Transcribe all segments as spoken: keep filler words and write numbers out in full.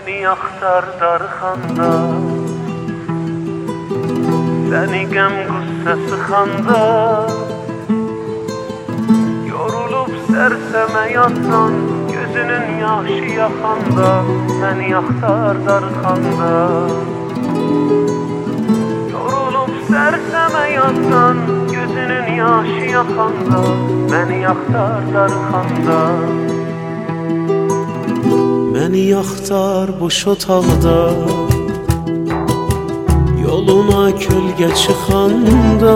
Məni yaxtar darxanda, səni qəm qüssə sıxanda, yorulub sərsəmə yatsan, gözünün yaşı yaxanda, məni yaxtar darxanda. Yorulub sərsəmə yatsan, gözünün yaşı yaxanda, məni yaxtar darxanda. Məni yaxtar boş otaqda, yoluna kölgə çıxanda,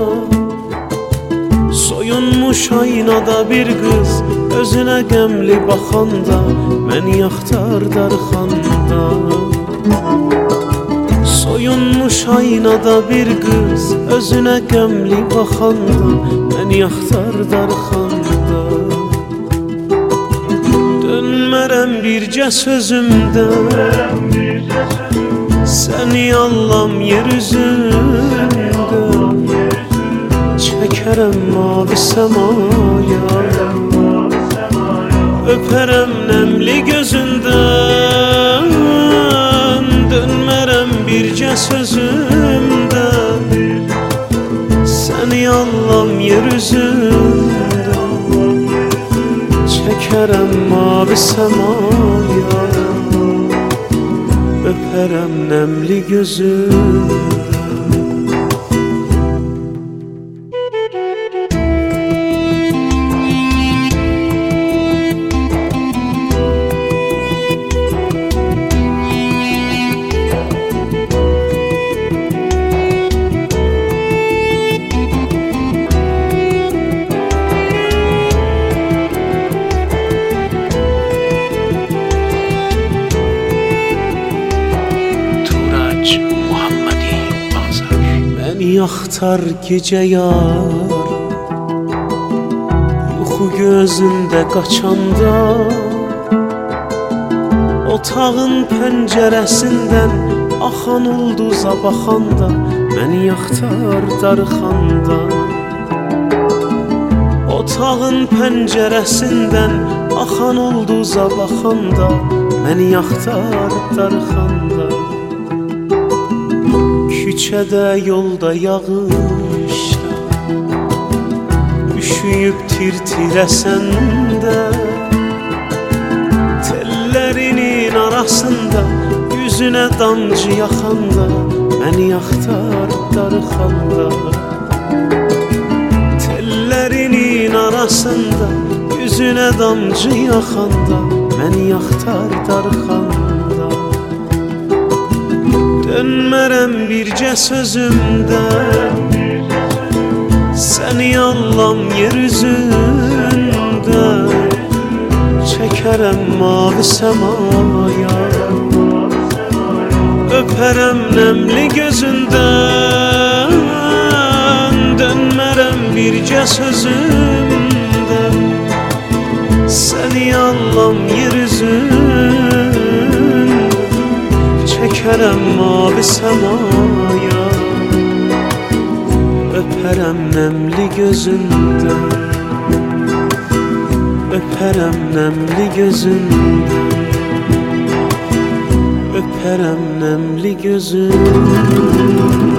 soyunmuş aynada bir qız özünə qəmli baxanda, məni yaxtar darxanda. Soyunmuş aynada bir qız özünə qəmli baxanda, məni yaxtar darxanda. Dönmərəm bircə sözümdə, səni allam yer üzündə, çəkərəm mavi səmaya, öpərəm nəmli gözündən. Dönmərəm bircə sözümdə, səni allam yer üzündə, çəkərəm mavi səmaya, öpərəm nəmli gözündə. Yaxtar gecə yar, yuxu gözümdə qaçanda, otağın pəncərəsindən axan ulduza baxanda, məni yaxtar darxanda. Otağın pəncərəsindən axan ulduza baxanda, məni yaxtar darxanda. Küçədə, yolda, yağışda, üşüyüb tir-tirəsəndə, tellərinin arasında yüzünə damcı yaxanda, məni yaxtar darxanda. Tellərinin arasında yüzünə damcı yaxanda, məni yaxtar darxanda. Dönmərəm bircə sözümdə, səni allam yer üzündə, çəkərəm mavi səmaya, öpərəm nəmli gözündən. Dönmərəm bircə sözümdə, səni allam yer üzündə, çəkərəm mavi səmaya, öpərəm nəmli gözündə, öpərəm nəmli gözündə, öpərəm nəmli gözündə.